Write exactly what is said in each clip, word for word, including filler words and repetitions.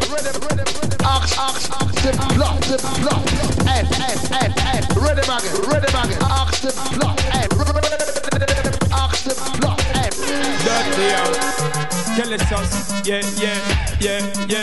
Ox, ox, ox, the block, the block. Hey, hey, hey, hey. Ready, maggot, ready, maggot. Ox, the block, hey. Ox, the block, hey. Dirty out. Kill it, sauce. Yeah, yeah, yeah,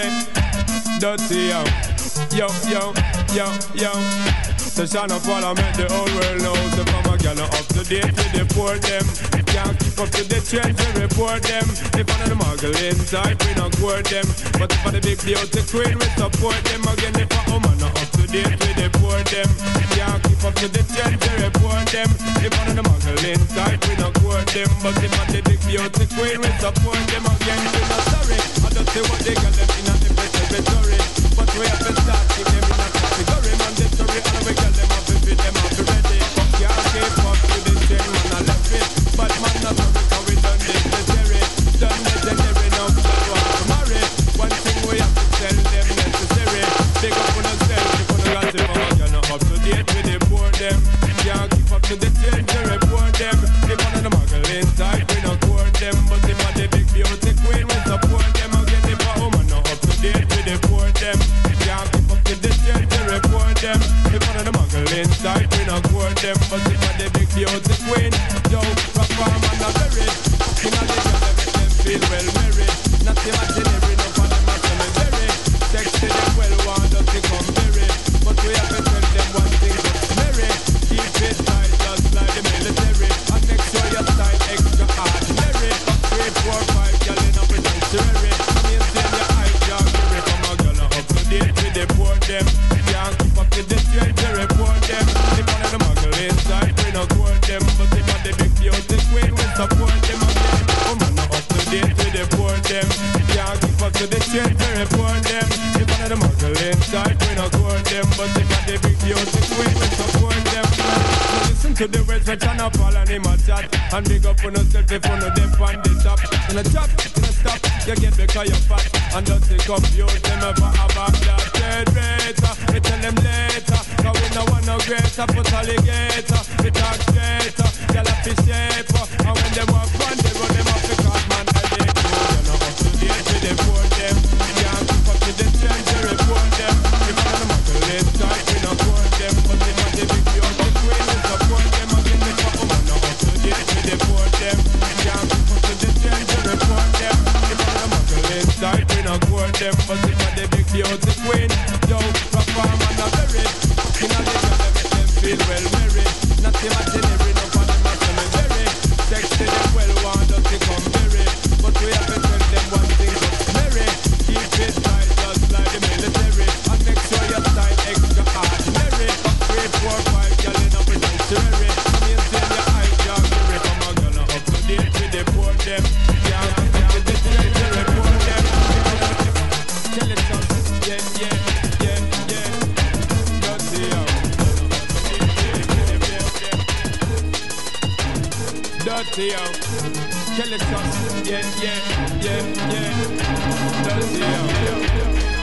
yeah. Dirty out. Yo, yo, yo, yo. The son of Parliament, the whole world knows. The mama gal up to date with the poor them. Can't keep up to the trends and report them. If one of the muggle inside, we not court them. But if for the big beauty queen, we support them. Again, if a woman not up to date with the poor them. Can't keep up to the trends and report them. If one of the muggle inside, we not court them. But if for the big beauty queen, we support them. Again, we not sorry. I don't see what they got them in a different territory. But we have to start keep them in a category. Mandatory, and we got them up to fit them up to ready. Can't keep up to the trend, man, I left it. But man, not sorry, cause we done necessary. Done legendary, now we don't want to marry. One thing we have to tell them necessary. Big up on ourselves, if we don't got it, man, you're not up to date with the poor them. Can't keep up to the trend, to report them. If one of the muggle inside, we don't court them. But if one of the big beauty queen, we support them. Again, if a woman not up to date with the poor them. Can't keep up to the trend, to report them. If one of the muggle inside, we don't court them. But if one of the big beauty queen, yo, rock farm and a berry. In a little they make them feel well married. Not imaginary, no for them a cemetery. Sex to them well, want us to come berry. But we have to tell them one thing, Mary. Keep it tight just like the military. And make sure your style extra ordinary. Three, four, five, girl in a sanctuary. Maintain your high job, carry from a girl up to date with the poor them. Can't keep up to the trend, to report them. If one of the muggle inside, we not court them. But if one of the big beauty queen, we support them again. Woman not up to date with the poor them. Can't keep up to the trend, to report them. If one of the muggle inside, we not court them. But if one of the big beauty queen, we support them. So listen to the words which are not fall and him a chat. And big up on yourself if you know them on the top. In a chop, in a stop, you get because you're fat. And just take up your them ever about that third rater. We tell them later, cause we no want no greater. Put alligator, we talk straighter. Y'all have to shape up. And when them walk on, they run them off because man, I they go. You're not up to date with them for them. Can't keep up to the trend, they report them. If one of the muggle inside, we not court them. But if one of the big beauty queen, we support them. Again, if a woman not up to date with them for them. Can't keep up to the trend, they report them. If one of the muggle inside, we not court them. But if one of the big beauty queen, yo, rock farm and a berry. In a little they make them feel well married. Not imaginary, no for them a cemetery. Sex to them well, want us to come berry. But we have to tell them one thing, Mary. Keep it tight just like the military. And make sure your style extra ordinary. Three, four, five, girl in a sanctuary. Maintain your high job, carry from a girl up to date with the poor them. Can't keep up to the trend, to report them. Tell it us, yeah, yeah, yeah, yeah. Dirty out. Dirty out. Tell it us, yeah, yeah, yeah, yeah. Dirty out.